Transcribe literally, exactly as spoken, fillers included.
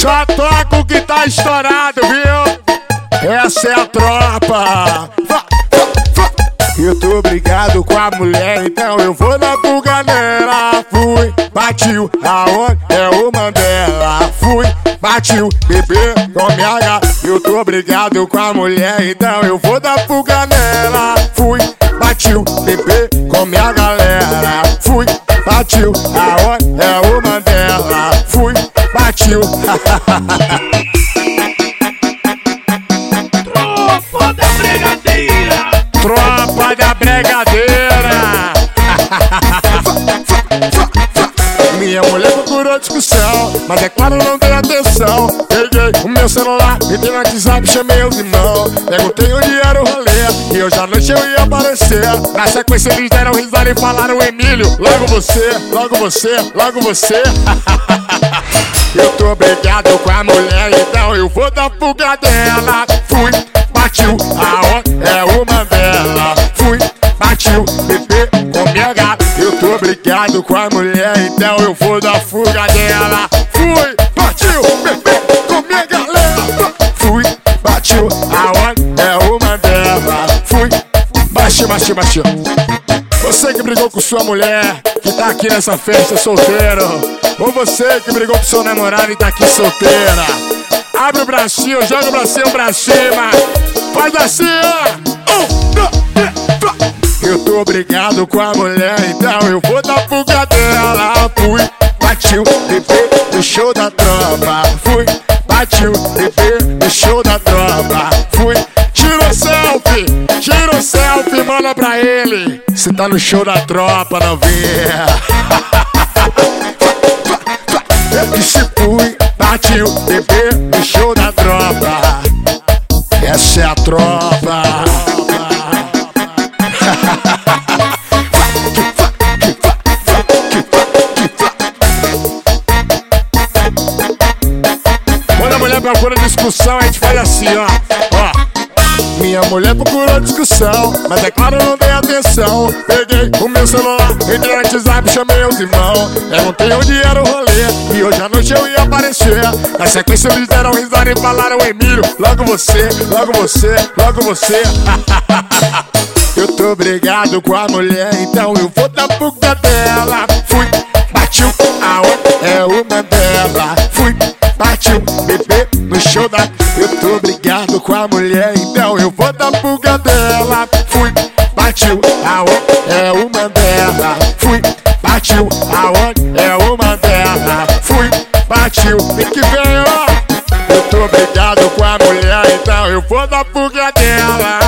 Só toca o que tá estourado, viu? Essa é a tropa. Eu tô brigado com a mulher, então eu vou na fuga nela. Fui, batiu, aonde é o Mandela. Fui, batiu, bebê, come a gata. Eu tô brigado com a mulher, então eu vou dar fuga nela. Fui, batiu, bebê, come a galera. Fui, batiu, aonde é o Mandela. Fui, batiu. Tropa da bregadeira. Tropa da bregadeira. Minha mulher procurou discussão, mas é claro não dei atenção. Peguei o meu celular, entrei no WhatsApp, chamei os irmãos. Perguntei onde era o rolê, e hoje à noite eu ia aparecer. Na sequência eles deram risada e falaram: Emílio, logo você, logo você, logo você. Eu tô brigado com a mulher, então eu vou dar fuga dela. Fui, batiu, aonde é o Mandela. Fui, batiu, bebê, com minha gata. Eu tô brigado com a mulher, então eu vou dar fuga dela. Fui, batiu, bebê, com minha galera. Fui, batiu, aonde é o Mandela. Fui, baixinho, baixinho, baixinho. Você que brigou com sua mulher, que tá aqui nessa festa solteiro. Ou você que brigou com seu namorado e tá aqui solteira. Abre o bracinho, joga o bracinho pra cima. Faz assim, ó. Um, dois, três, quatro. Eu tô brigado com a mulher, então eu vou dar fuga dela. Fui, batiu, bebê, no show da tropa. Fui, batiu, bebê, no show da tropa. Fui, tirou selfie, tirou selfie, manda pra ele. Cê tá no show da tropa, novinha. Eu disse fui, batiu, bebê, no show da tropa. Essa é a tropa. Quando a mulher procura discussão, a gente faz assim, ó. Ó. Minha mulher procurou discussão, mas é claro não dei atenção. Peguei o meu celular, entrei no WhatsApp, chamei os irmãos. Perguntei onde era o rolê, e hoje à noite eu ia aparecer. Na sequência eles deram risada e falaram: Emílio, logo você, logo você, logo você. Eu tô brigado com a mulher, então eu vou dar fuga dela. Fui, batiu, aonde é o Mandela. Fui, batiu, bebê, no show da... Eu tô brigado com a mulher, então eu vou dar fuga dela. Fui, batiu, aonde é o Mandela. Fui, batiu, aonde é o Mandela. Fui, batiu, e que vem, ó. Eu tô brigado com a mulher, então eu vou dar fuga dela.